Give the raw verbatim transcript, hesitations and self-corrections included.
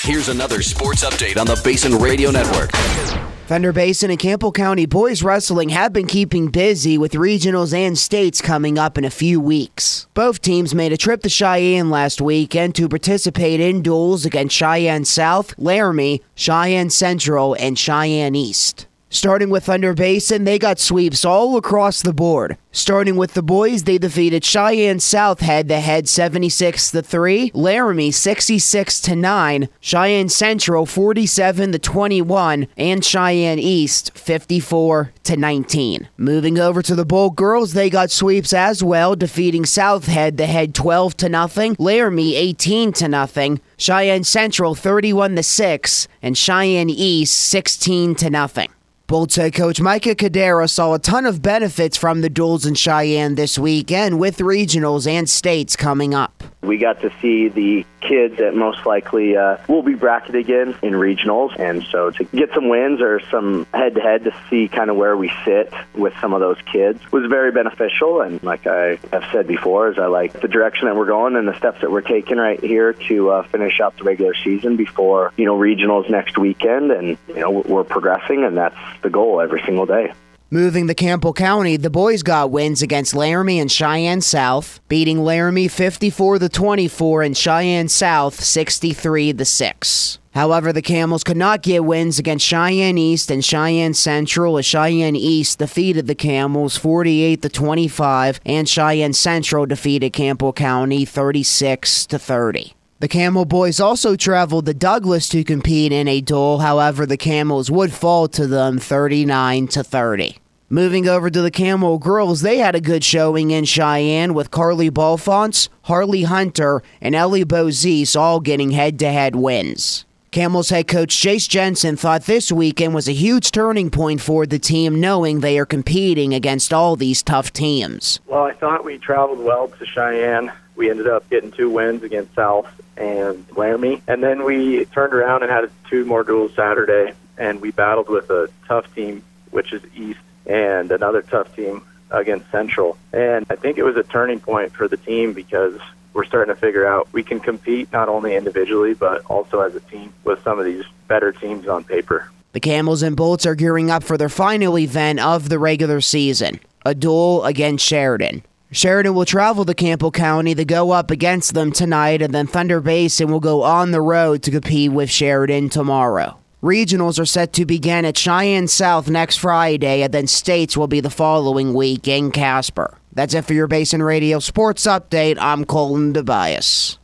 Here's another sports update on the Basin Radio Network. Thunder Basin and Campbell County boys wrestling have been keeping busy with regionals and states coming up in a few weeks. Both teams made a trip to Cheyenne last weekend to participate in duels against Cheyenne South, Laramie, Cheyenne Central, and Cheyenne East. Starting with Thunder Basin, they got sweeps all across the board. Starting with the boys, they defeated Cheyenne South head-to-head seventy-six to three, Laramie sixty-six to nine, Cheyenne Central forty-seven to twenty-one, and Cheyenne East fifty-four to nineteen. Moving over to the Bolt girls, they got sweeps as well, defeating South head-to-head twelve to nothing, Laramie eighteen to nothing, Cheyenne Central thirty-one to six, and Cheyenne East sixteen to nothing. Bolts head coach Micah Cadera saw a ton of benefits from the duels in Cheyenne this weekend with regionals and states coming up. We got to see the kids that most likely uh, will be bracketed again in regionals, and so to get some wins or some head-to-head to see kind of where we sit with some of those kids was very beneficial. And like I have said before, is I like the direction that we're going and the steps that we're taking right here to uh, finish out the regular season before, you know, regionals next weekend, and you know we're progressing, and that's the goal every single day. Moving to Campbell County, the boys got wins against Laramie and Cheyenne South, beating Laramie fifty-four to twenty-four and Cheyenne South sixty-three to six. However, the Camels could not get wins against Cheyenne East and Cheyenne Central as Cheyenne East defeated the Camels forty-eight to twenty-five and Cheyenne Central defeated Campbell County thirty-six to thirty. The Camel boys also traveled to Douglas to compete in a duel, however the Camels would fall to them thirty-nine to thirty. Moving over to the Camel girls, they had a good showing in Cheyenne with Carly Balfonts, Harley Hunter, and Ellie Bozise all getting head-to-head wins. Camels head coach Jace Jensen thought this weekend was a huge turning point for the team, knowing they are competing against all these tough teams. Well, I thought we traveled well to Cheyenne. We ended up getting two wins against South and Laramie. And then we turned around and had two more duels Saturday, and we battled with a tough team, which is East, and another tough team against Central. And I think it was a turning point for the team because we're starting to figure out we can compete not only individually but also as a team with some of these better teams on paper. The Camels and Bolts are gearing up for their final event of the regular season, a duel against Sheridan. Sheridan will travel to Campbell County to go up against them tonight, and then Thunder Basin will go on the road to compete with Sheridan tomorrow. Regionals are set to begin at Cheyenne South next Friday, and then states will be the following week in Casper. That's it for your Basin Radio Sports Update. I'm Colin DeBias.